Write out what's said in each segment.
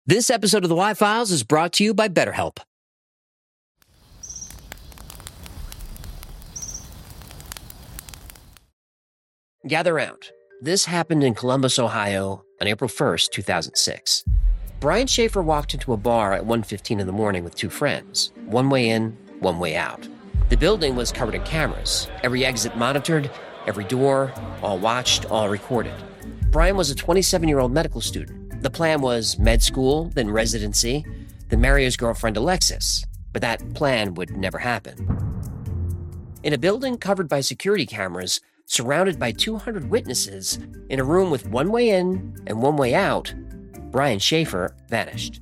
This episode of the Y-Files is brought to you by BetterHelp. Gather round. This happened in Columbus, Ohio on April 1st, 2006. Brian Shaffer walked into a bar at 1:15 in the morning with two friends. One way in, one way out. The building was covered in cameras. Every exit monitored, every door, all watched, all recorded. Brian was a 27-year-old medical student. The plan was med school, then residency, then marry his girlfriend Alexis. But that plan would never happen. In a building covered by security cameras, surrounded by 200 witnesses, in a room with one way in and one way out, Brian Shaffer vanished.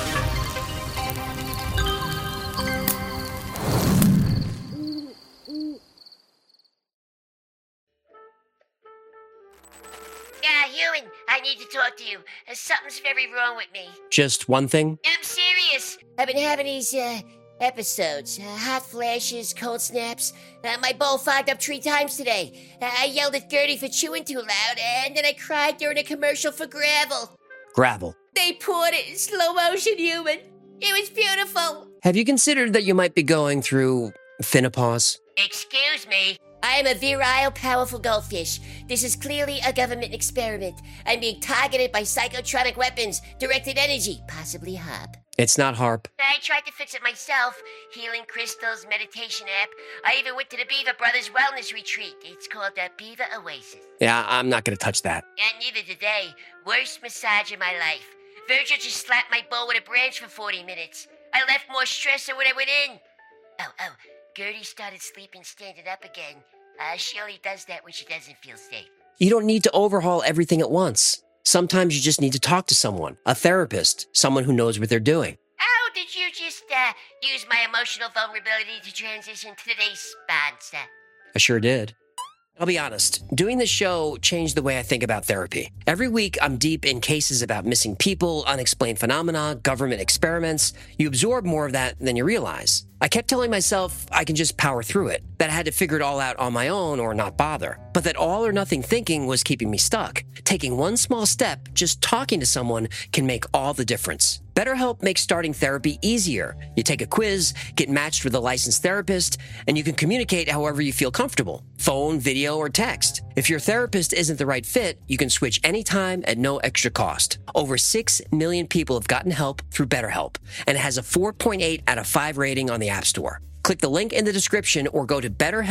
Human, I need to talk to you. Something's very wrong with me. Just one thing? I'm serious. I've been having these, episodes. Hot flashes, cold snaps. My bowl fogged up 3 times today. I yelled at Gertie for chewing too loud, and then I cried during a commercial for Gravel. Gravel. They poured it in slow motion, Human. It was beautiful. Have you considered that you might be going through finopause? Excuse me? I am a virile, powerful goldfish. This is clearly a government experiment. I'm being targeted by psychotronic weapons, directed energy, possibly HARP. It's not HARP. I tried to fix it myself. Healing crystals, meditation app. I even went to the Beaver Brothers Wellness Retreat. It's called the Beaver Oasis. Yeah, I'm not going to touch that. And neither did they. Worst massage of my life. Virgil just slapped my bowl with a branch for 40 minutes. I left more stress than when I went in. Oh, Gertie started sleeping standing up again. She only does that when she doesn't feel safe. You don't need to overhaul everything at once. Sometimes you just need to talk to someone, a therapist, someone who knows what they're doing. Oh, did you just use my emotional vulnerability to transition to today's sponsor? I sure did. I'll be honest, doing this show changed the way I think about therapy. Every week, I'm deep in cases about missing people, unexplained phenomena, government experiments. You absorb more of that than you realize. I kept telling myself I can just power through it, that I had to figure it all out on my own or not bother, but that all or nothing thinking was keeping me stuck. Taking one small step, just talking to someone, can make all the difference. BetterHelp makes starting therapy easier. You take a quiz, get matched with a licensed therapist, and you can communicate however you feel comfortable. Phone, video, or text. If your therapist isn't the right fit, you can switch anytime at no extra cost. Over 6 million people have gotten help through BetterHelp, and it has a 4.8 out of 5 rating on the App Store. Click the link in the description or go to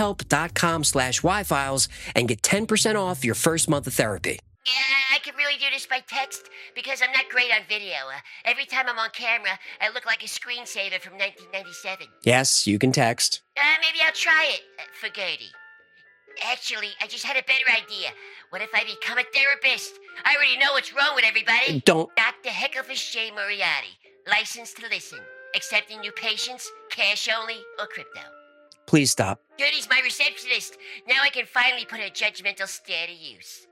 betterhelp.com/yfiles and get 10% off your first month of therapy. Yeah, I could really do this by text because I'm not great on video. Every time I'm on camera, I look like a screensaver from 1997. Yes, you can text. Maybe I'll try it for Gertie. Actually, I just had a better idea. What if I become a therapist? I already know what's wrong with everybody. Don't. Dr. Hecklefish J. Moriarty. Licensed to listen. Accepting new patients, cash only, or crypto. Please stop. Gertie's my receptionist. Now I can finally put her judgmental stare to use.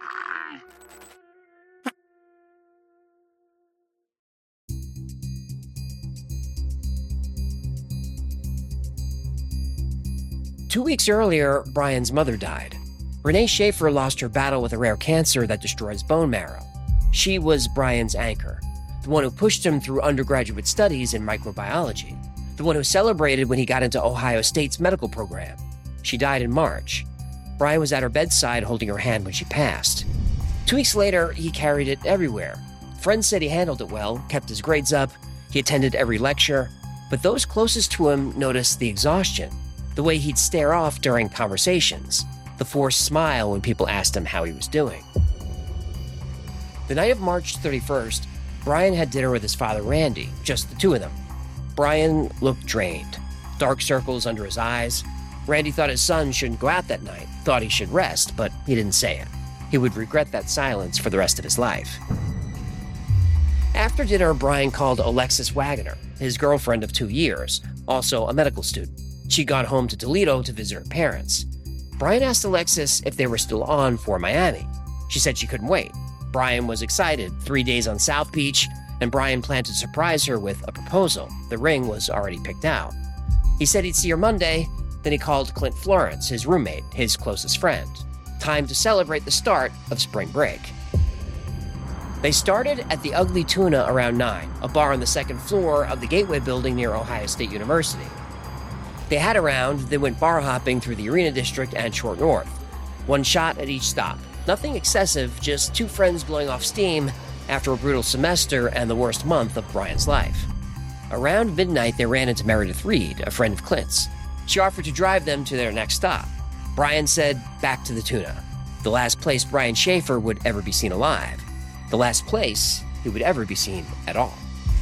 2 weeks earlier, Brian's mother died. Renee Shaffer lost her battle with a rare cancer that destroys bone marrow. She was Brian's anchor, the one who pushed him through undergraduate studies in microbiology, the one who celebrated when he got into Ohio State's medical program. She died in March. Brian was at her bedside holding her hand when she passed. 2 weeks later, he carried it everywhere. Friends said he handled it well, kept his grades up, he attended every lecture, but those closest to him noticed the exhaustion, the way he'd stare off during conversations, the forced smile when people asked him how he was doing. The night of March 31st, Brian had dinner with his father, Randy, just the two of them. Brian looked drained, dark circles under his eyes. Randy thought his son shouldn't go out that night, thought he should rest, but he didn't say it. He would regret that silence for the rest of his life. After dinner, Brian called Alexis Wagner, his girlfriend of 2 years, also a medical student. She'd gone home to Toledo to visit her parents. Brian asked Alexis if they were still on for Miami. She said she couldn't wait. Brian was excited, 3 days on South Beach, and Brian planned to surprise her with a proposal. The ring was already picked out. He said he'd see her Monday, then he called Clint Florence, his roommate, his closest friend. Time to celebrate the start of spring break. They started at the Ugly Tuna around 9, a bar on the second floor of the Gateway building near Ohio State University. They had a round, then went bar hopping through the Arena District and Short North. One shot at each stop. Nothing excessive, just two friends blowing off steam after a brutal semester and the worst month of Brian's life. Around midnight, they ran into Meredith Reed, a friend of Clint's. She offered to drive them to their next stop. Brian said, back to the Tuna. The last place Brian Shaffer would ever be seen alive. The last place he would ever be seen at all.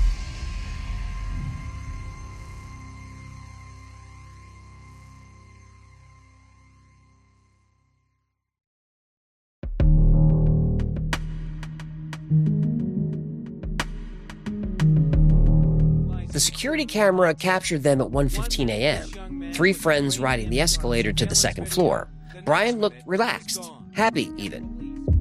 The security camera captured them at 1:15 a.m., three friends riding the escalator to the second floor. Brian looked relaxed, happy even.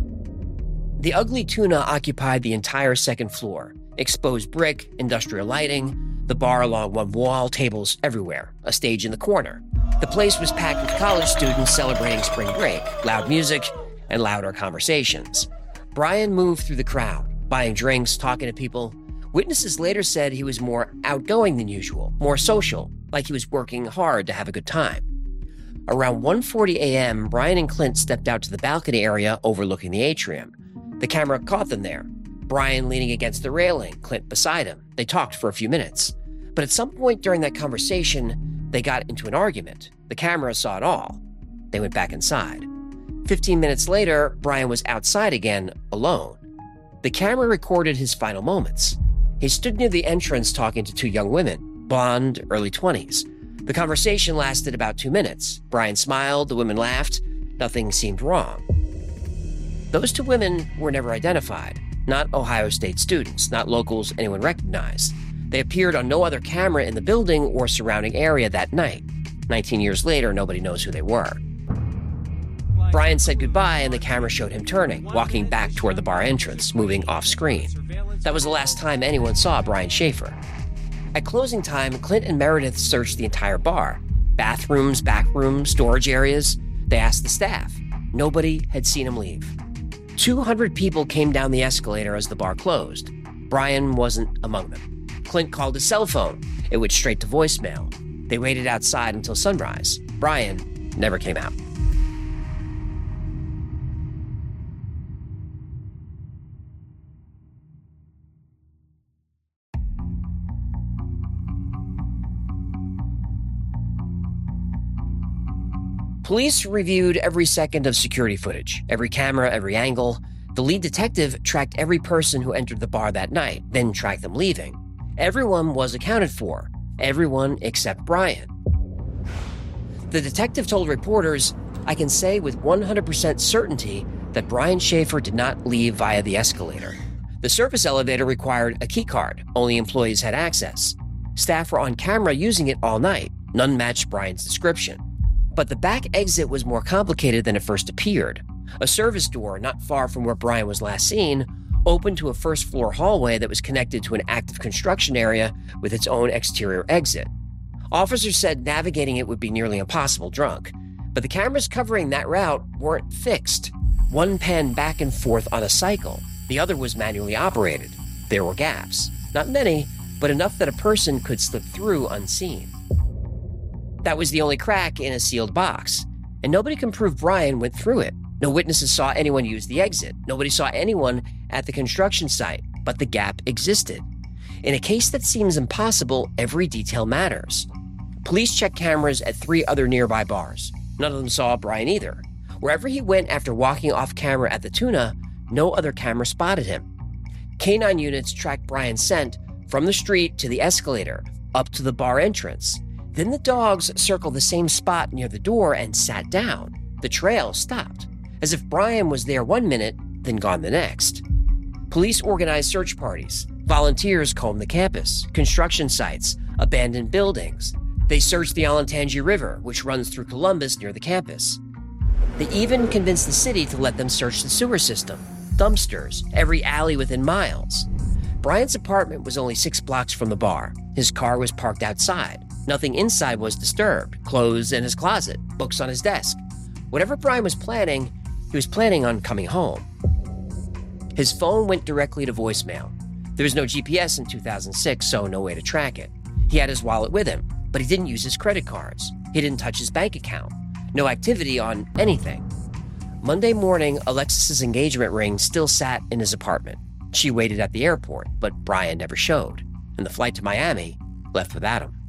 The Ugly Tuna occupied the entire second floor, exposed brick, industrial lighting, the bar along one wall, tables everywhere, a stage in the corner. The place was packed with college students celebrating spring break, loud music, and louder conversations. Brian moved through the crowd, buying drinks, talking to people. Witnesses later said he was more outgoing than usual, more social, like he was working hard to have a good time. Around 1:40 a.m., Brian and Clint stepped out to the balcony area overlooking the atrium. The camera caught them there. Brian leaning against the railing, Clint beside him. They talked for a few minutes. But at some point during that conversation, they got into an argument. The camera saw it all. They went back inside. 15 minutes later, Brian was outside again, alone. The camera recorded his final moments. He stood near the entrance talking to two young women, blonde, early 20s. The conversation lasted about 2 minutes. Brian smiled, the women laughed. Nothing seemed wrong. Those two women were never identified. Not Ohio State students, not locals anyone recognized. They appeared on no other camera in the building or surrounding area that night. 19 years later, nobody knows who they were. Brian said goodbye, and the camera showed him turning, walking back toward the bar entrance, moving off-screen. That was the last time anyone saw Brian Shaffer. At closing time, Clint and Meredith searched the entire bar. Bathrooms, back rooms, storage areas. They asked the staff. Nobody had seen him leave. 200 people came down the escalator as the bar closed. Brian wasn't among them. Clint called his cell phone. It went straight to voicemail. They waited outside until sunrise. Brian never came out. Police reviewed every second of security footage, every camera, every angle. The lead detective tracked every person who entered the bar that night, then tracked them leaving. Everyone was accounted for, everyone except Brian. The detective told reporters, "I can say with 100% certainty that Brian Shaffer did not leave via the escalator. The surface elevator required a key card. Only employees had access. Staff were on camera using it all night. None matched Brian's description. But the back exit was more complicated than it first appeared. A service door not far from where Brian was last seen opened to a first-floor hallway that was connected to an active construction area with its own exterior exit. Officers said navigating it would be nearly impossible drunk, but the cameras covering that route weren't fixed. One panned back and forth on a cycle. The other was manually operated. There were gaps. Not many, but enough that a person could slip through unseen. That was the only crack in a sealed box, and nobody can prove Brian went through it. No witnesses saw anyone use the exit. Nobody saw anyone at the construction site, but the gap existed. In a case that seems impossible, every detail matters. Police checked cameras at 3 other nearby bars. None of them saw Brian either. Wherever he went after walking off camera at the Tuna, no other camera spotted him. K9 units tracked Brian's scent from the street to the escalator, up to the bar entrance. Then the dogs circled the same spot near the door and sat down. The trail stopped, as if Brian was there 1 minute, then gone the next. Police organized search parties. Volunteers combed the campus, construction sites, abandoned buildings. They searched the Olentangy River, which runs through Columbus near the campus. They even convinced the city to let them search the sewer system, dumpsters, every alley within miles. Brian's apartment was only 6 blocks from the bar. His car was parked outside. Nothing inside was disturbed. Clothes in his closet, books on his desk. Whatever Brian was planning, he was planning on coming home. His phone went directly to voicemail. There was no GPS in 2006, so no way to track it. He had his wallet with him, but he didn't use his credit cards. He didn't touch his bank account. No activity on anything. Monday morning, Alexis's engagement ring still sat in his apartment. She waited at the airport, but Brian never showed, and the flight to Miami left without him.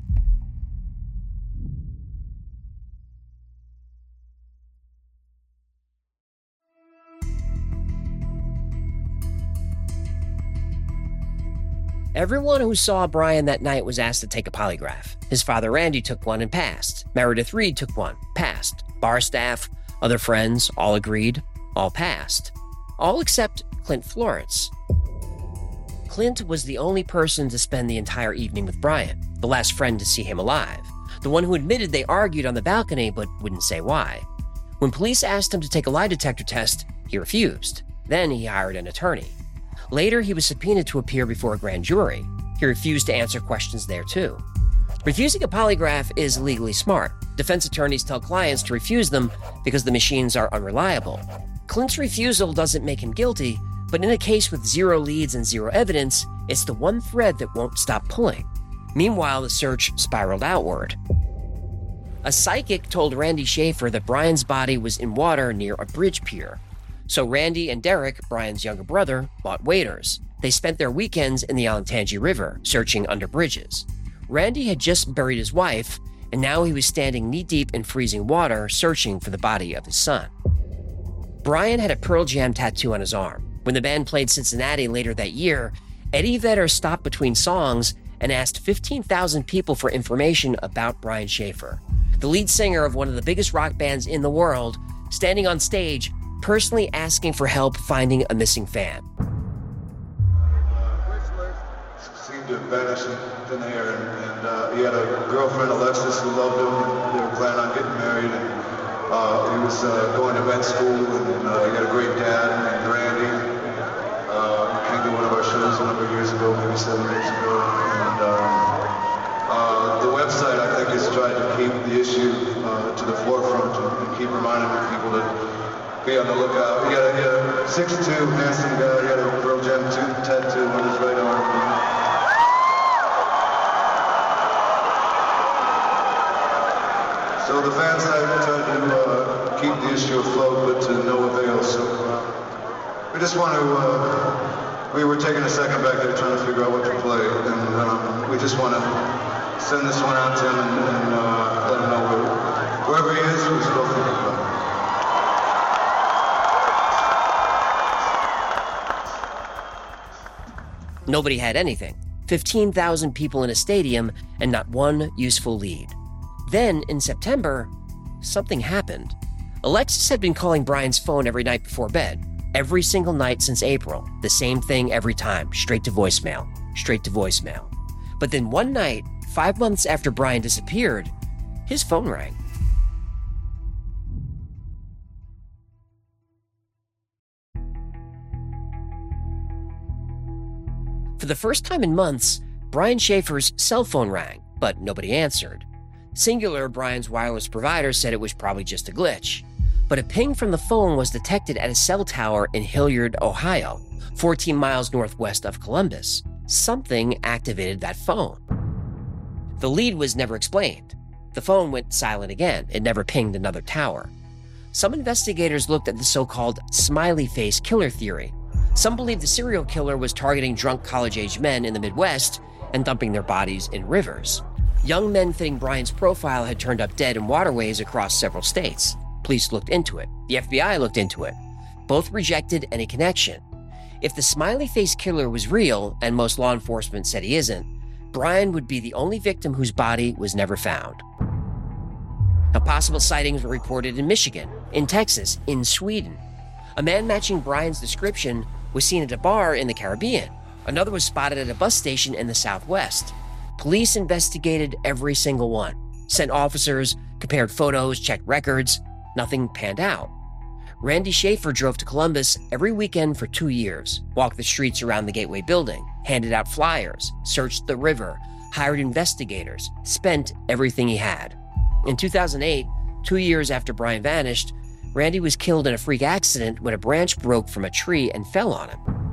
Everyone who saw Brian that night was asked to take a polygraph. His father Randy took one and passed. Meredith Reed took one, passed. Bar staff, other friends, all agreed, all passed. All except Clint Florence. Clint was the only person to spend the entire evening with Brian, the last friend to see him alive, the one who admitted they argued on the balcony but wouldn't say why. When police asked him to take a lie detector test, he refused. Then he hired an attorney. Later, he was subpoenaed to appear before a grand jury. He refused to answer questions there, too. Refusing a polygraph is legally smart. Defense attorneys tell clients to refuse them because the machines are unreliable. Clint's refusal doesn't make him guilty, but in a case with zero leads and zero evidence, it's the one thread that won't stop pulling. Meanwhile, the search spiraled outward. A psychic told Randy Schaefer that Brian's body was in water near a bridge pier. So Randy and Derek, Brian's younger brother, bought waders. They spent their weekends in the Olentangy River, searching under bridges. Randy had just buried his wife, and now he was standing knee-deep in freezing water, searching for the body of his son. Brian had a Pearl Jam tattoo on his arm. When the band played Cincinnati later that year, Eddie Vedder stopped between songs and asked 15,000 people for information about Brian Schaefer, the lead singer of one of the biggest rock bands in the world, standing on stage, personally asking for help finding a missing fan. Seemed to vanish in thin air, and he had a girlfriend, Alexis, who loved him, and they were planning on getting married, and he was going to med school, and he had a great dad named Randy. He came to one of our shows a number of years ago, maybe 7 years ago, and the website, I think, has tried to keep the issue to the forefront and keep reminding people to be on the lookout. He had a 6'2", handsome guy. He had a Pearl Jam tattoo on his right arm. So the fans have tried to keep the issue afloat, but to no avail. So we just want to, we were taking a second back there trying to figure out what to play, and we just want to send this one out to him and let him know wherever he is, we're still thinking about him. Nobody had anything. 15,000 people in a stadium and not one useful lead. Then, in September, something happened. Alexis had been calling Brian's phone every night before bed. Every single night since April. The same thing every time. Straight to voicemail. Straight to voicemail. But then one night, 5 months after Brian disappeared, his phone rang. For the first time in months, Brian Schaefer's cell phone rang, but nobody answered. Singular, Brian's wireless provider, said it was probably just a glitch. But a ping from the phone was detected at a cell tower in Hilliard, Ohio, 14 miles northwest of Columbus. Something activated that phone. The lead was never explained. The phone went silent again. It never pinged another tower. Some investigators looked at the so-called smiley face killer theory. Some believe the serial killer was targeting drunk college-age men in the Midwest and dumping their bodies in rivers. Young men fitting Brian's profile had turned up dead in waterways across several states. Police looked into it. The FBI looked into it. Both rejected any connection. If the smiley face killer was real, and most law enforcement said he isn't, Brian would be the only victim whose body was never found. Now, possible sightings were reported in Michigan, in Texas, in Sweden. A man matching Brian's description was seen at a bar in the Caribbean. Another was spotted at a bus station in the Southwest. Police investigated every single one, sent officers, compared photos, checked records. Nothing panned out. Randy Schaefer drove to Columbus every weekend for 2 years, walked the streets around the Gateway building, handed out flyers, searched the river, hired investigators, spent everything he had. In 2008, 2 years after Brian vanished, Randy was killed in a freak accident when a branch broke from a tree and fell on him.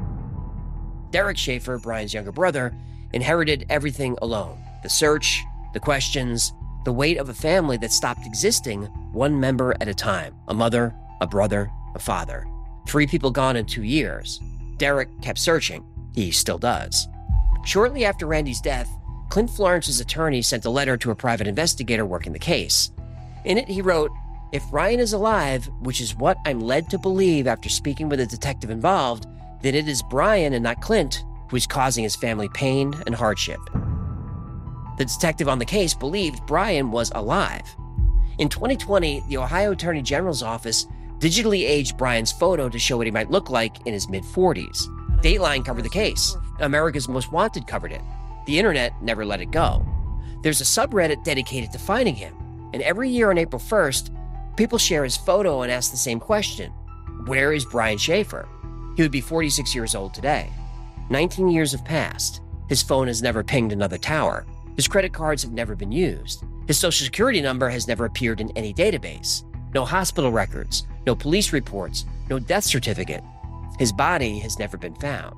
Derek Schaefer, Brian's younger brother, inherited everything alone. The search, the questions, the weight of a family that stopped existing one member at a time. A mother, a brother, a father. 3 people gone in 2 years. Derek kept searching. He still does. Shortly after Randy's death, Clint Florence's attorney sent a letter to a private investigator working the case. In it, he wrote, "If Ryan is alive, which is what I'm led to believe after speaking with a detective involved, then it is Brian and not Clint who is causing his family pain and hardship." The detective on the case believed Brian was alive. In 2020, the Ohio Attorney General's office digitally aged Brian's photo to show what he might look like in his mid-40s. Dateline covered the case. America's Most Wanted covered it. The internet never let it go. There's a subreddit dedicated to finding him, and every year on April 1st, people share his photo and ask the same question: where is Brian Schaefer? He would be 46 years old today. 19 years have passed. His phone has never pinged another tower. His credit cards have never been used. His social security number has never appeared in any database. No hospital records, no police reports, no death certificate. His body has never been found.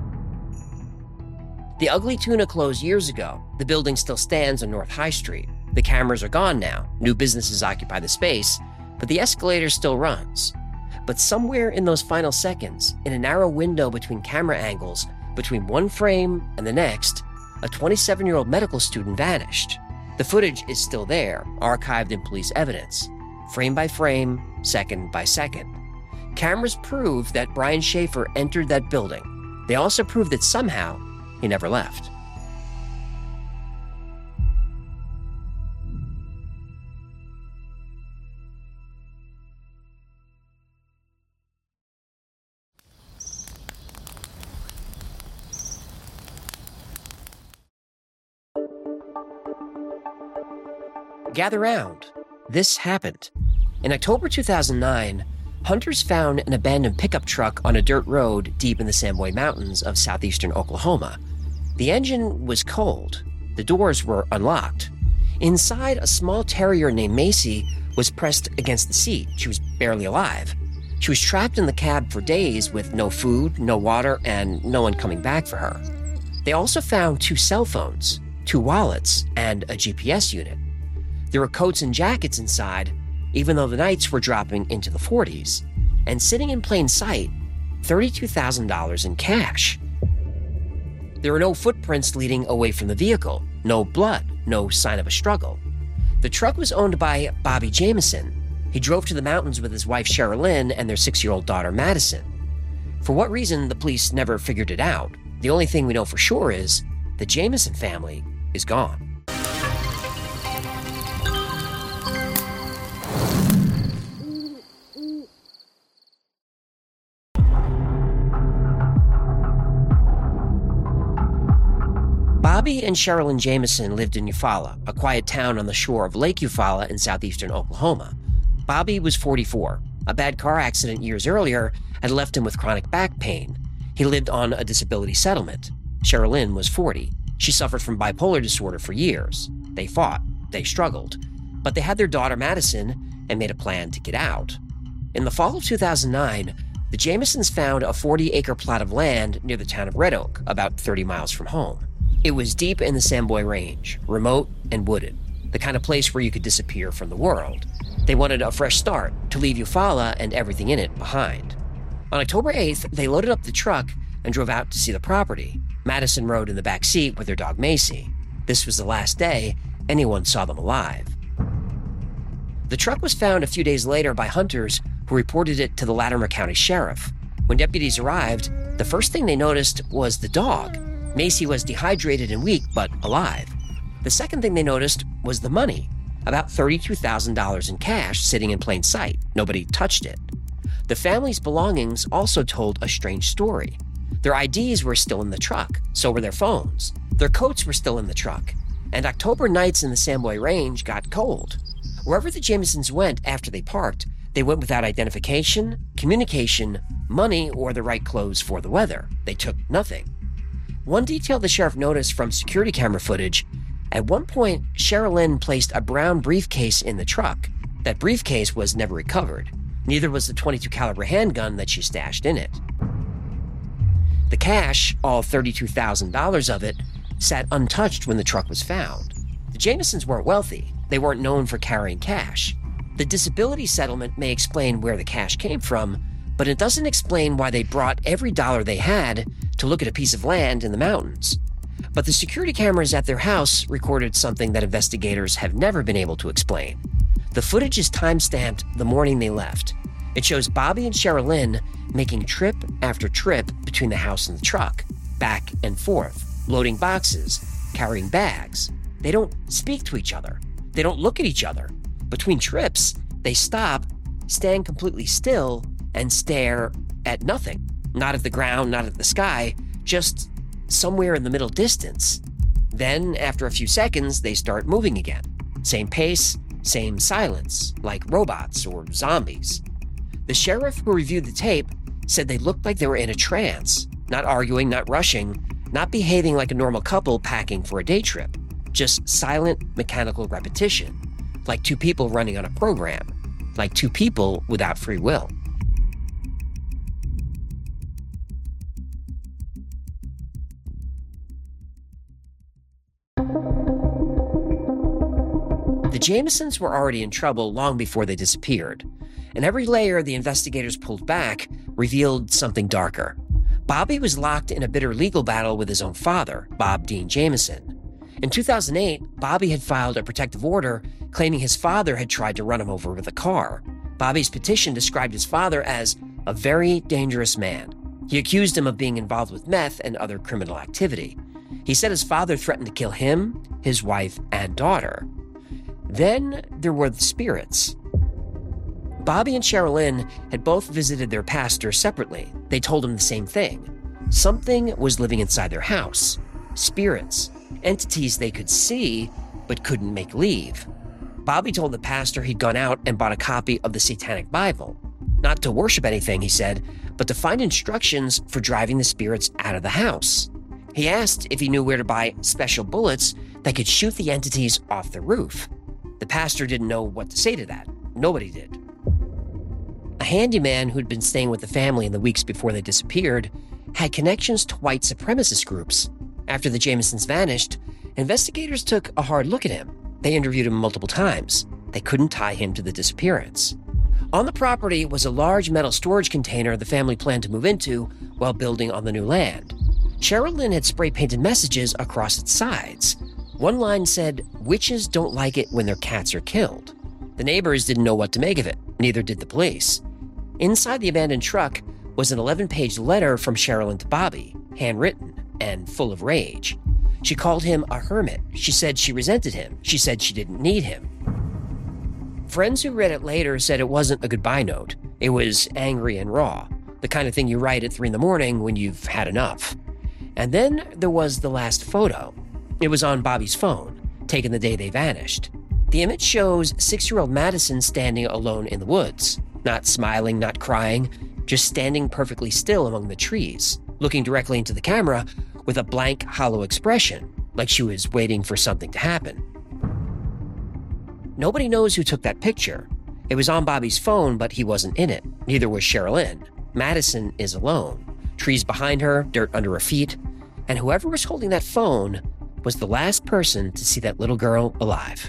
The Ugly Tuna closed years ago. The building still stands on North High Street. The cameras are gone now. New businesses occupy the space, but the escalator still runs. But somewhere in those final seconds, in a narrow window between camera angles, between one frame and the next, a 27-year-old medical student vanished. The footage is still there, archived in police evidence, frame by frame, second by second. Cameras prove that Brian Schaefer entered that building. They also prove that somehow he never left. Gather round. This happened. In October 2009, hunters found an abandoned pickup truck on a dirt road deep in the Samboy Mountains of southeastern Oklahoma. The engine was cold. The doors were unlocked. Inside, a small terrier named Macy was pressed against the seat. She was barely alive. She was trapped in the cab for days with no food, no water, and no one coming back for her. They also found 2 cell phones, 2 wallets, and a GPS unit. There were coats and jackets inside, even though the nights were dropping into the 40s. And sitting in plain sight, $32,000 in cash. There were no footprints leading away from the vehicle, no blood, no sign of a struggle. The truck was owned by Bobby Jamison. He drove to the mountains with his wife Sherilyn and their 6-year-old daughter Madison. For what reason, the police never figured it out. The only thing we know for sure is the Jamison family is gone. Bobby and Sherilyn Jamison lived in Eufaula, a quiet town on the shore of Lake Eufaula in southeastern Oklahoma. Bobby was 44. A bad car accident years earlier had left him with chronic back pain. He lived on a disability settlement. Sherilyn was 40. She suffered from bipolar disorder for years. They fought. They struggled. But they had their daughter Madison and made a plan to get out. In the fall of 2009, the Jamisons found a 40-acre plot of land near the town of Red Oak, about 30 miles from home. It was deep in the Samboy Range, remote and wooded, the kind of place where you could disappear from the world. They wanted a fresh start, to leave Eufaula and everything in it behind. On October 8th, they loaded up the truck and drove out to see the property. Madison rode in the back seat with her dog Macy. This was the last day anyone saw them alive. The truck was found a few days later by hunters who reported it to the Latimer County Sheriff. When deputies arrived, the first thing they noticed was the dog. Macy was dehydrated and weak, but alive. The second thing they noticed was the money, about $32,000 in cash sitting in plain sight. Nobody touched it. The family's belongings also told a strange story. Their IDs were still in the truck, so were their phones. Their coats were still in the truck. And October nights in the Samboy Range got cold. Wherever the Jamisons went after they parked, they went without identification, communication, money, or the right clothes for the weather. They took nothing. One detail the sheriff noticed from security camera footage: at one point, Sherilyn placed a brown briefcase in the truck. That briefcase was never recovered. Neither was the .22 caliber handgun that she stashed in it. The cash, all $32,000 of it, sat untouched when the truck was found. The Jamisons weren't wealthy. They weren't known for carrying cash. The disability settlement may explain where the cash came from, but it doesn't explain why they brought every dollar they had to look at a piece of land in the mountains. But the security cameras at their house recorded something that investigators have never been able to explain. The footage is time-stamped the morning they left. It shows Bobby and Sherilyn making trip after trip between the house and the truck, back and forth, loading boxes, carrying bags. They don't speak to each other. They don't look at each other. Between trips, they stop, stand completely still, and stare at nothing. Not at the ground, not at the sky, just somewhere in the middle distance. Then, after a few seconds, they start moving again. Same pace, same silence, like robots or zombies. The sheriff who reviewed the tape said they looked like they were in a trance, not arguing, not rushing, not behaving like a normal couple packing for a day trip, just silent, mechanical repetition, like two people running on a program, like two people without free will. The Jamisons were already in trouble long before they disappeared, and every layer the investigators pulled back revealed something darker. Bobby was locked in a bitter legal battle with his own father, Bob Dean Jamison. In 2008, Bobby had filed a protective order claiming his father had tried to run him over with a car. Bobby's petition described his father as a very dangerous man. He accused him of being involved with meth and other criminal activity. He said his father threatened to kill him, his wife, and daughter. Then there were the spirits. Bobby and Sherilyn had both visited their pastor separately. They told him the same thing. Something was living inside their house. Spirits, entities they could see but couldn't make leave. Bobby told the pastor he'd gone out and bought a copy of the Satanic Bible. Not to worship anything, he said, but to find instructions for driving the spirits out of the house. He asked if he knew where to buy special bullets that could shoot the entities off the roof. The pastor didn't know what to say to that. Nobody did. A handyman who'd been staying with the family in the weeks before they disappeared had connections to white supremacist groups. After the Jamisons vanished, investigators took a hard look at him. They interviewed him multiple times. They couldn't tie him to the disappearance. On the property was a large metal storage container the family planned to move into while building on the new land. Sherilyn had spray-painted messages across its sides. One line said, "Witches don't like it when their cats are killed." The neighbors didn't know what to make of it, neither did the police. Inside the abandoned truck was an 11-page letter from Sherilyn to Bobby, handwritten and full of rage. She called him a hermit. She said she resented him. She said she didn't need him. Friends who read it later said it wasn't a goodbye note. It was angry and raw, the kind of thing you write at 3 a.m. when you've had enough. And then there was the last photo. It was on Bobby's phone, taken the day they vanished. The image shows 6-year-old Madison standing alone in the woods, not smiling, not crying, just standing perfectly still among the trees, looking directly into the camera with a blank, hollow expression, like she was waiting for something to happen. Nobody knows who took that picture. It was on Bobby's phone, but he wasn't in it. Neither was Sherilyn. Madison is alone. Trees behind her, dirt under her feet, and whoever was holding that phone was the last person to see that little girl alive.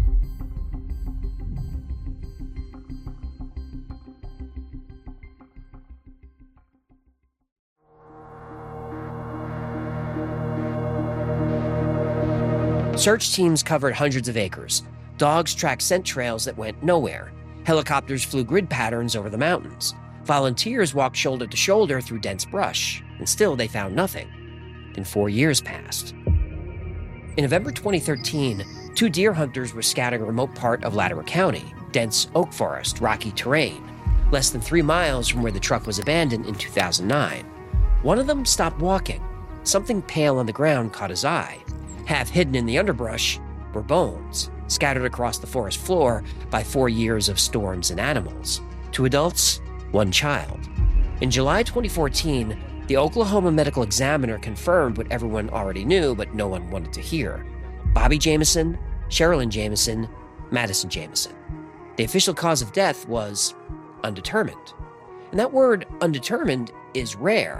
Search teams covered hundreds of acres. Dogs tracked scent trails that went nowhere. Helicopters flew grid patterns over the mountains. Volunteers walked shoulder to shoulder through dense brush, and still they found nothing. Then 4 years passed. In November 2013, 2 deer hunters were scouting a remote part of Latimer County, dense oak forest, rocky terrain, less than 3 miles from where the truck was abandoned in 2009. One of them stopped walking. Something pale on the ground caught his eye. Half hidden in the underbrush were bones, scattered across the forest floor by 4 years of storms and animals. 2 adults, 1 child. In July 2014, the Oklahoma Medical Examiner confirmed what everyone already knew, but no one wanted to hear. Bobby Jamison, Sherilyn Jamison, Madison Jamison. The official cause of death was undetermined. And that word, undetermined, is rare.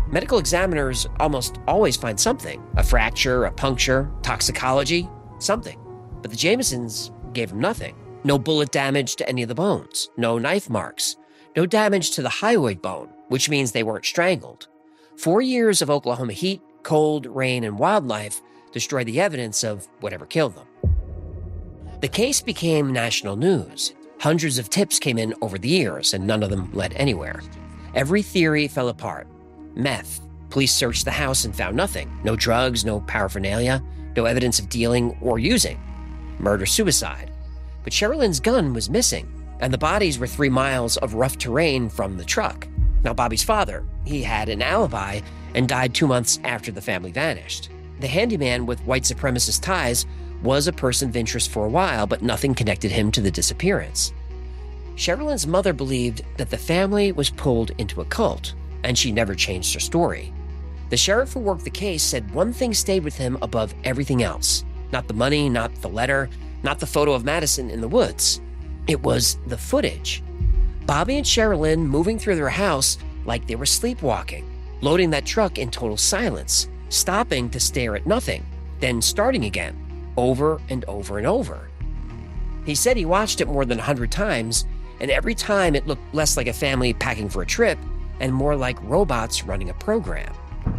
Medical examiners almost always find something: a fracture, a puncture, toxicology, something. But the Jamisons gave him nothing. No bullet damage to any of the bones, no knife marks, no damage to the hyoid bone, which means they weren't strangled. 4 years of Oklahoma heat, cold, rain, and wildlife destroyed the evidence of whatever killed them. The case became national news. Hundreds of tips came in over the years, and none of them led anywhere. Every theory fell apart. Meth. Police searched the house and found nothing. No drugs, no paraphernalia, no evidence of dealing or using. Murder-suicide. But Sherilyn's gun was missing, and the bodies were 3 miles of rough terrain from the truck. Now, Bobby's father, he had an alibi and died 2 months after the family vanished. The handyman with white supremacist ties was a person of interest for a while, but nothing connected him to the disappearance. Sherilyn's mother believed that the family was pulled into a cult, and she never changed her story. The sheriff who worked the case said one thing stayed with him above everything else. Not the money, not the letter, not the photo of Madison in the woods. It was the footage. Bobby and Sherilyn moving through their house like they were sleepwalking, loading that truck in total silence, stopping to stare at nothing, then starting again, over and over and over. He said he watched it more than 100 times, and every time it looked less like a family packing for a trip and more like robots running a program.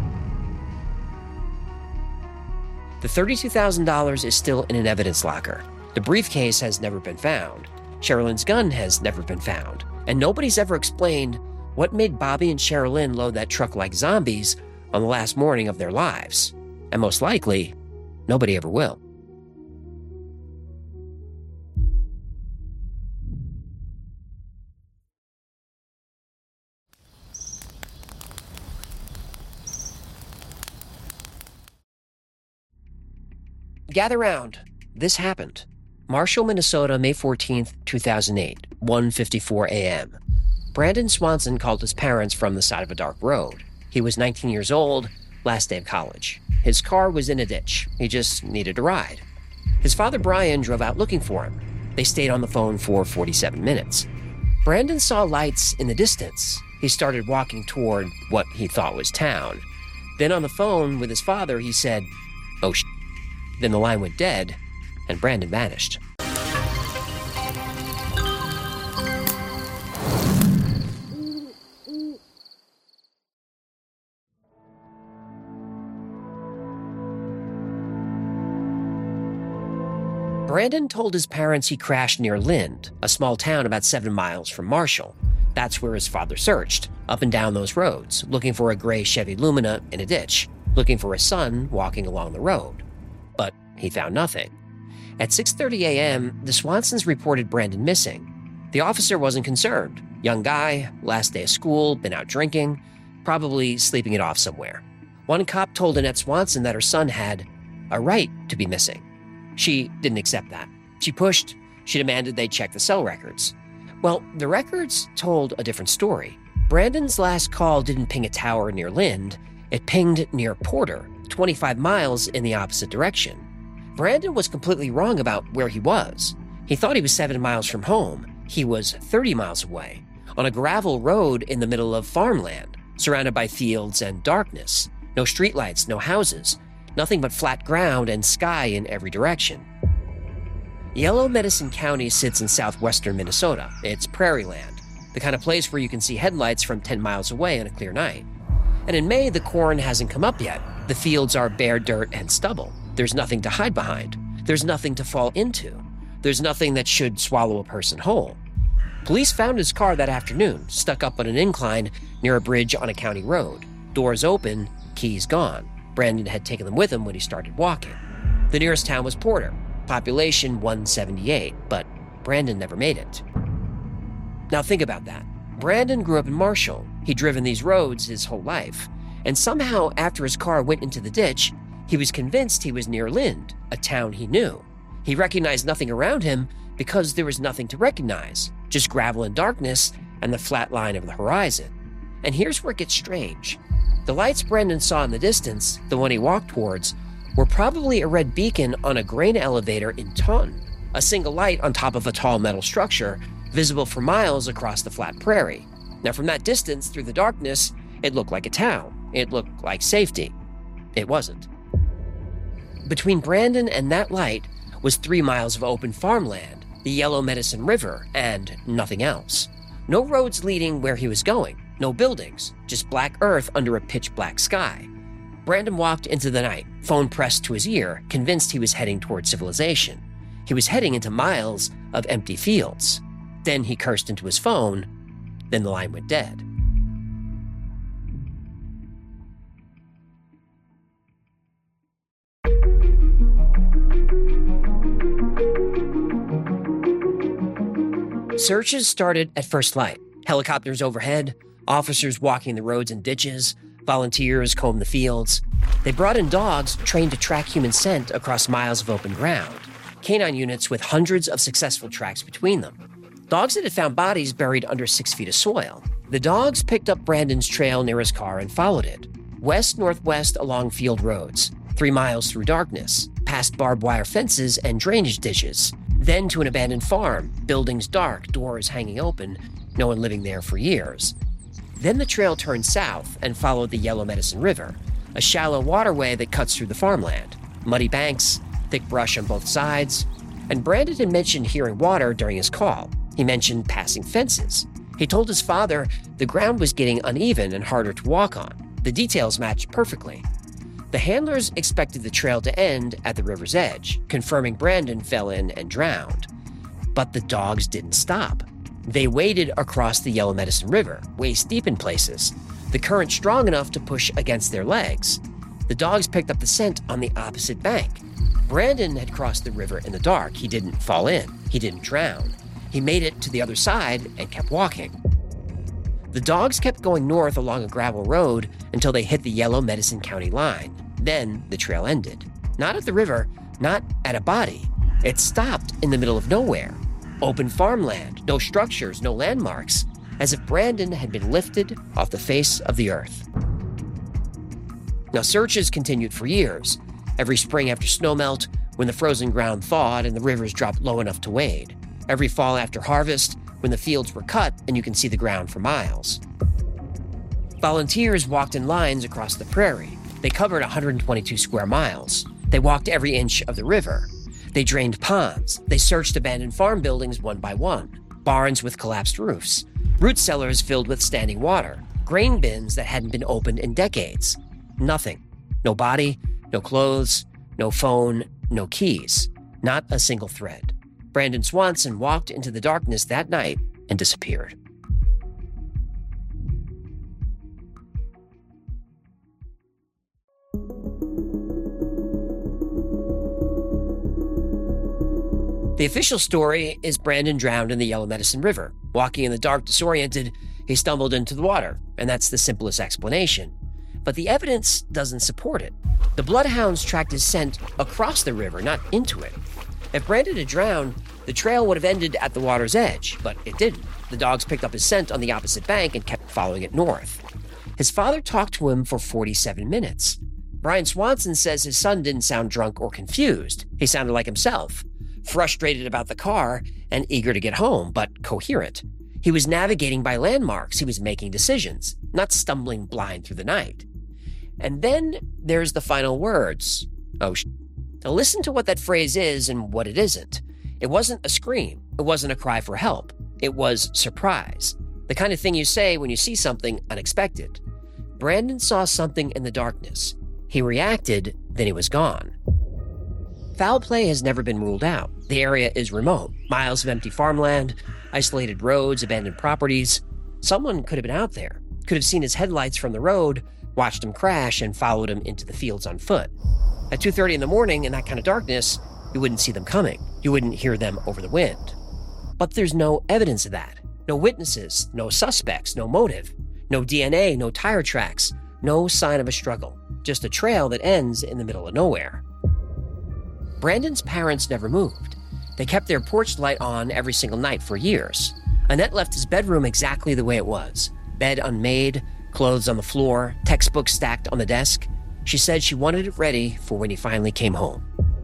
The $32,000 is still in an evidence locker. The briefcase has never been found. Sherilyn's gun has never been found. And nobody's ever explained what made Bobby and Sherilyn load that truck like zombies on the last morning of their lives. And most likely, nobody ever will. Gather round. This happened. Marshall, Minnesota, May 14th, 2008, 1:54 a.m. Brandon Swanson called his parents from the side of a dark road. He was 19 years old, last day of college. His car was in a ditch. He just needed a ride. His father, Brian, drove out looking for him. They stayed on the phone for 47 minutes. Brandon saw lights in the distance. He started walking toward what he thought was town. Then on the phone with his father, he said, "Oh, sh*." Then the line went dead, and Brandon vanished. Brandon told his parents he crashed near Lind, a small town about 7 miles from Marshall. That's where his father searched, up and down those roads, looking for a gray Chevy Lumina in a ditch, looking for his son walking along the road. But he found nothing. At 6:30 a.m., the Swansons reported Brandon missing. The officer wasn't concerned. Young guy, last day of school, been out drinking, probably sleeping it off somewhere. One cop told Annette Swanson that her son had a right to be missing. She didn't accept that. She pushed. She demanded they check the cell records. Well, the records told a different story. Brandon's last call didn't ping a tower near Lind. It pinged near Porter, 25 miles in the opposite direction. Brandon was completely wrong about where he was. He thought he was 7 miles from home. He was 30 miles away, on a gravel road in the middle of farmland, surrounded by fields and darkness. No streetlights, no houses, nothing but flat ground and sky in every direction. Yellow Medicine County sits in southwestern Minnesota. It's prairie land, the kind of place where you can see headlights from 10 miles away on a clear night. And in May, the corn hasn't come up yet. The fields are bare dirt and stubble. There's nothing to hide behind. There's nothing to fall into. There's nothing that should swallow a person whole. Police found his car that afternoon, stuck up on an incline near a bridge on a county road. Doors open, keys gone. Brandon had taken them with him when he started walking. The nearest town was Porter, population 178, but Brandon never made it. Now think about that. Brandon grew up in Marshall. He'd driven these roads his whole life. And somehow, after his car went into the ditch, he was convinced he was near Lind, a town he knew. He recognized nothing around him because there was nothing to recognize, just gravel and darkness and the flat line of the horizon. And here's where it gets strange. The lights Brandon saw in the distance, the one he walked towards, were probably a red beacon on a grain elevator in Taunton, a single light on top of a tall metal structure, visible for miles across the flat prairie. Now from that distance, through the darkness, it looked like a town. It looked like safety. It wasn't. Between Brandon and that light was 3 miles of open farmland, the Yellow Medicine River, and nothing else. No roads leading where he was going, no buildings, just black earth under a pitch-black sky. Brandon walked into the night, phone pressed to his ear, convinced he was heading toward civilization. He was heading into miles of empty fields. Then he cursed into his phone. Then the line went dead. Searches started at first light. Helicopters overhead, officers walking the roads and ditches, volunteers combed the fields. They brought in dogs trained to track human scent across miles of open ground. Canine units with hundreds of successful tracks between them. Dogs that had found bodies buried under 6 feet of soil. The dogs picked up Brandon's trail near his car and followed it. West-northwest along field roads, 3 miles through darkness, past barbed wire fences and drainage ditches, then to an abandoned farm, buildings dark, doors hanging open, no one living there for years. Then the trail turned south and followed the Yellow Medicine River, a shallow waterway that cuts through the farmland. Muddy banks, thick brush on both sides, and Brandon had mentioned hearing water during his call. He mentioned passing fences. He told his father the ground was getting uneven and harder to walk on. The details matched perfectly. The handlers expected the trail to end at the river's edge, confirming Brandon fell in and drowned. But the dogs didn't stop. They waded across the Yellow Medicine River, waist deep in places, the current strong enough to push against their legs. The dogs picked up the scent on the opposite bank. Brandon had crossed the river in the dark. He didn't fall in. He didn't drown. He made it to the other side and kept walking. The dogs kept going north along a gravel road until they hit the Yellow Medicine County line. Then the trail ended. Not at the river, not at a body. It stopped in the middle of nowhere. Open farmland, no structures, no landmarks, as if Brandon had been lifted off the face of the earth. Now, searches continued for years. Every spring after snowmelt, when the frozen ground thawed and the rivers dropped low enough to wade. Every fall after harvest, when the fields were cut and you can see the ground for miles. Volunteers walked in lines across the prairie. They covered 122 square miles. They walked every inch of the river. They drained ponds. They searched abandoned farm buildings one by one. Barns with collapsed roofs. Root cellars filled with standing water. Grain bins that hadn't been opened in decades. Nothing. No body, no clothes, no phone, no keys. Not a single thread. Brandon Swanson walked into the darkness that night and disappeared. The official story is Brandon drowned in the Yellow Medicine River. Walking in the dark, disoriented, he stumbled into the water, and that's the simplest explanation. But the evidence doesn't support it. The bloodhounds tracked his scent across the river, not into it. If Brandon had drowned, the trail would have ended at the water's edge, but it didn't. The dogs picked up his scent on the opposite bank and kept following it north. His father talked to him for 47 minutes. Brian Swanson says his son didn't sound drunk or confused. He sounded like himself, frustrated about the car and eager to get home, but coherent. He was navigating by landmarks. He was making decisions, not stumbling blind through the night. And then there's the final words. Oh, Now listen to what that phrase is and what it isn't. It wasn't a scream. It wasn't a cry for help. It was surprise. The kind of thing you say when you see something unexpected. Brandon saw something in the darkness. He reacted, then he was gone. Foul play has never been ruled out. The area is remote. Miles of empty farmland, isolated roads, abandoned properties. Someone could have been out there, could have seen his headlights from the road, watched him crash, and followed him into the fields on foot. At 2:30 in the morning, in that kind of darkness, you wouldn't see them coming. You wouldn't hear them over the wind. But there's no evidence of that. No witnesses, no suspects, no motive, no DNA, no tire tracks, no sign of a struggle. Just a trail that ends in the middle of nowhere. Brandon's parents never moved. They kept their porch light on every single night for years. Annette left his bedroom exactly the way it was. Bed unmade, clothes on the floor, textbooks stacked on the desk. She said she wanted it ready for when he finally came home.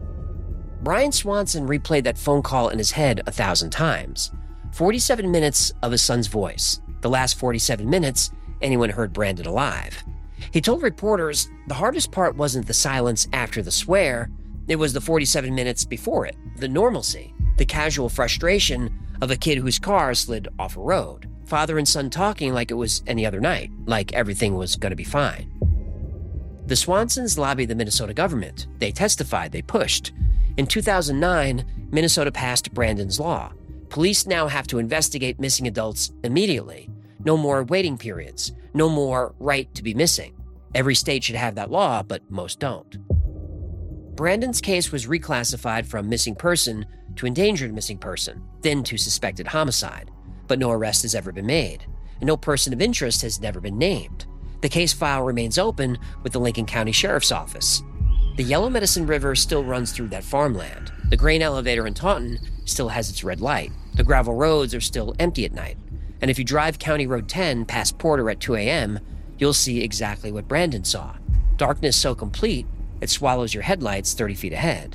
Brian Swanson replayed that phone call in his head 1,000 times. 47 minutes of his son's voice. The last 47 minutes, anyone heard Brandon alive. He told reporters the hardest part wasn't the silence after the swear, it was the 47 minutes before it, the normalcy, the casual frustration of a kid whose car slid off a road. Father and son talking like it was any other night, like everything was going to be fine. The Swansons lobbied the Minnesota government. They testified, they pushed. In 2009, Minnesota passed Brandon's Law. Police now have to investigate missing adults immediately. No more waiting periods. No more right to be missing. Every state should have that law, but most don't. Brandon's case was reclassified from missing person to endangered missing person, then to suspected homicide. But no arrest has ever been made, and no person of interest has never been named. The case file remains open with the Lincoln County Sheriff's Office. The Yellow Medicine River still runs through that farmland. The grain elevator in Taunton still has its red light. The gravel roads are still empty at night. And if you drive County Road 10 past Porter at 2 a.m., you'll see exactly what Brandon saw. Darkness so complete, it swallows your headlights 30 feet ahead.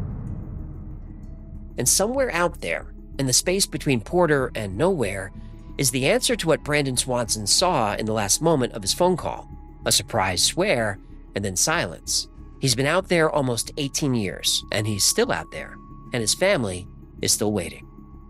And somewhere out there, in the space between Porter and nowhere, is the answer to what Brandon Swanson saw in the last moment of his phone call. A surprise swear, and then silence. He's been out there almost 18 years, and he's still out there, and his family is still waiting.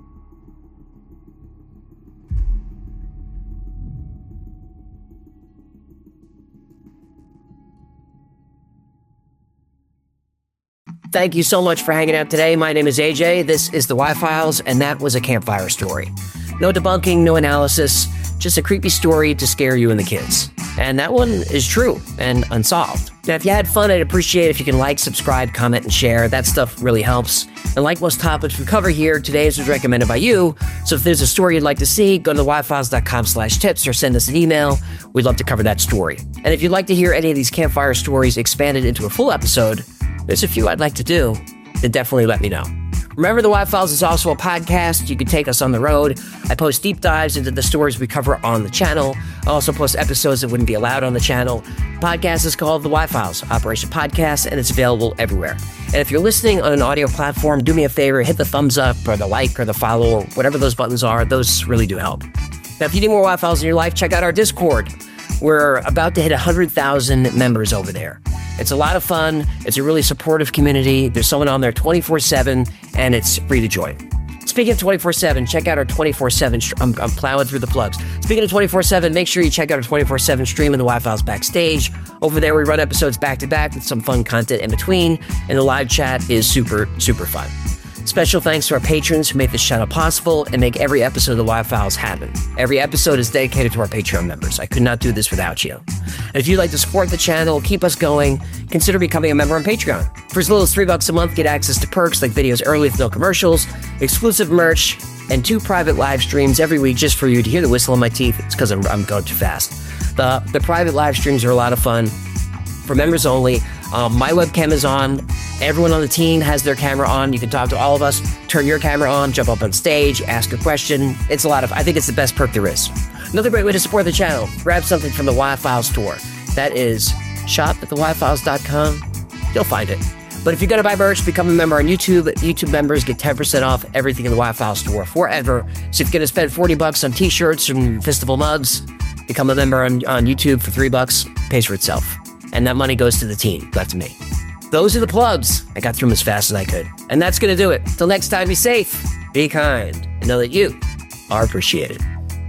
Thank you so much for hanging out today. My name is AJ. This is the Y-Files, and that was a campfire story. No debunking, no analysis, just a creepy story to scare you and the kids. And that one is true and unsolved. Now, if you had fun, I'd appreciate it if you can like, subscribe, comment, and share. That stuff really helps. And like most topics we cover here, today's was recommended by you. So if there's a story you'd like to see, go to theyfiles.com/tips or send us an email. We'd love to cover that story. And if you'd like to hear any of these campfire stories expanded into a full episode, there's a few I'd like to do, then definitely let me know. Remember, the Y-Files is also a podcast. You can take us on the road. I post deep dives into the stories we cover on the channel. I also post episodes that wouldn't be allowed on the channel. The podcast is called The Y-Files, Operation Podcast, and it's available everywhere. And if you're listening on an audio platform, do me a favor, hit the thumbs up or the like or the follow or whatever those buttons are. Those really do help. Now, if you need more Y-Files in your life, check out our Discord. We're about to hit 100,000 members over there. It's a lot of fun. It's a really supportive community. There's someone on there 24/7, and it's free to join. Speaking of 24/7, check out our 24/7. I'm plowing through the plugs. Speaking of 24/7, make sure you check out our 24/7 stream in the Y-Files Backstage. Over there, we run episodes back to back with some fun content in between, and the live chat is super, super fun. Special thanks to our patrons who make this channel possible and make every episode of the Y-Files happen. Every episode is dedicated to our Patreon members. I could not do this without you. And if you'd like to support the channel, keep us going, consider becoming a member on Patreon. For as little as $3 a month, get access to perks like videos early with no commercials, exclusive merch, and 2 private live streams every week just for you to hear the whistle in my teeth. It's because I'm going too fast. The private live streams are a lot of fun. For members only. My webcam is on. Everyone on the team has their camera on. You can talk to all of us. Turn your camera on, jump up on stage, ask a question. It's a lot of, I think it's the best perk there is. Another great way to support the channel, grab something from the Y-Files store. That is shop@theyfiles.com. You'll find it. But if you're going to buy merch, become a member on YouTube. YouTube members get 10% off everything in the Y-Files store forever. So if you're going to spend $40 on t-shirts and Festival mugs, become a member on YouTube for $3, pays for itself. And that money goes to the team, not to me. Those are the plugs. I got through them as fast as I could. And that's going to do it. Till next time, be safe, be kind, and know that you are appreciated.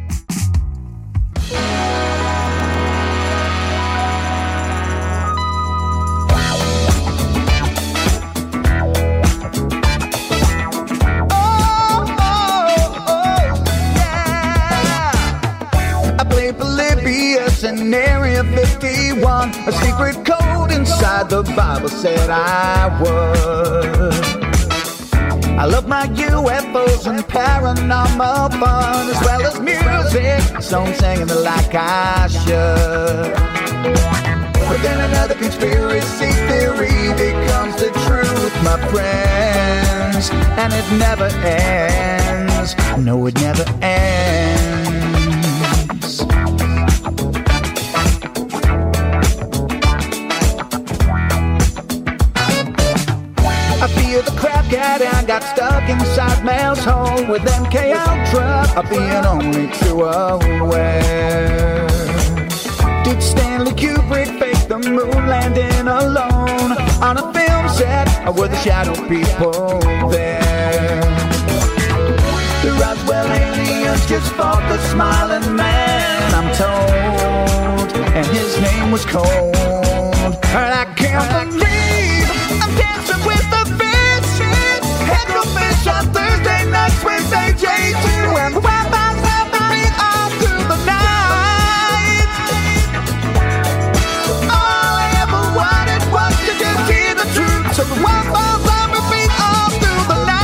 In Area 51, a secret code inside the Bible said I would. I love my UFOs and paranormal fun, as well as music, so I'm singing it like I should. But then another conspiracy theory becomes the truth, my friends, and it never ends. No, it never ends. I feel the crap I got stuck inside Mel's hole with MK Ultra, of being only too aware. Stanley Kubrick faked the moon landing alone on a film set with the shadow people there. The Roswell aliens just fought the smiling man, I'm told, and his name was Cold. And I can't believe I'm dancing with the fish. Head no fish on Thursday nights with AJ2 and Wi-Fi's helping me all through the night. All I ever wanted was to just hear the truth, so the Wi-Fi's helping me all through the night.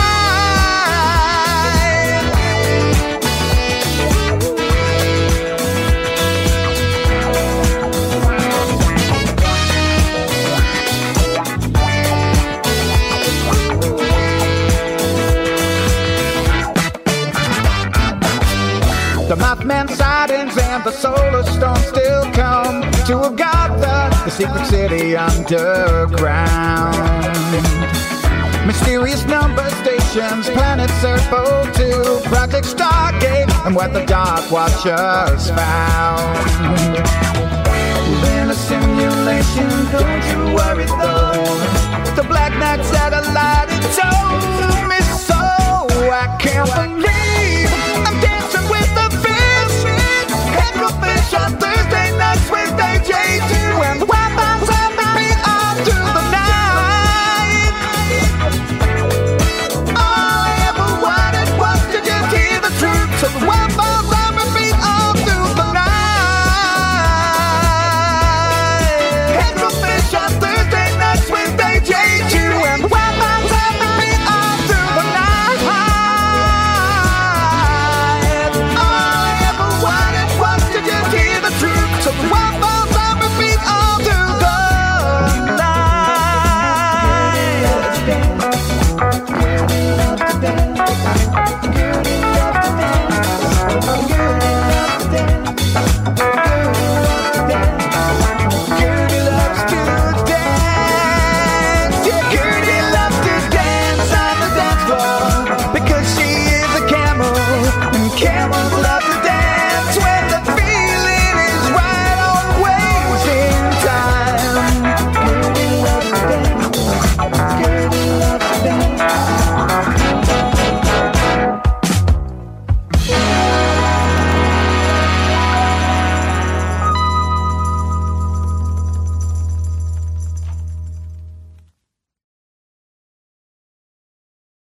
The Mothman sightings and the solar storm still come to have got the secret city underground. Mysterious number stations, planet Serpo 2, Project Stargate, and what the Dark Watchers found. In a simulation, don't you worry though. The Black Knight satellite